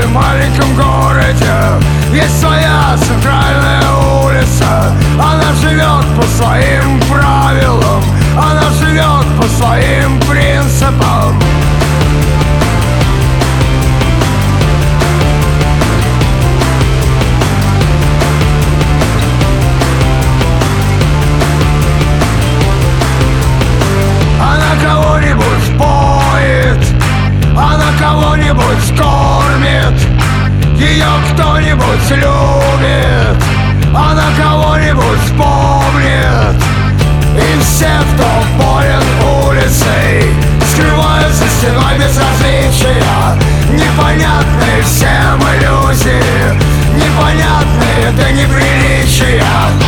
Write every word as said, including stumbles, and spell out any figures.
каждом маленьком городе есть своя центральная улица. Она живет по своим правилам, она живет по своим принципам. Она кого-нибудь поет, она кого-нибудь кормит, ее кто-нибудь любит, она кого-нибудь помнит. И все, кто болен улицей, скрывают за стеной безразличия. Непонятные всем иллюзии, непонятные до неприличия.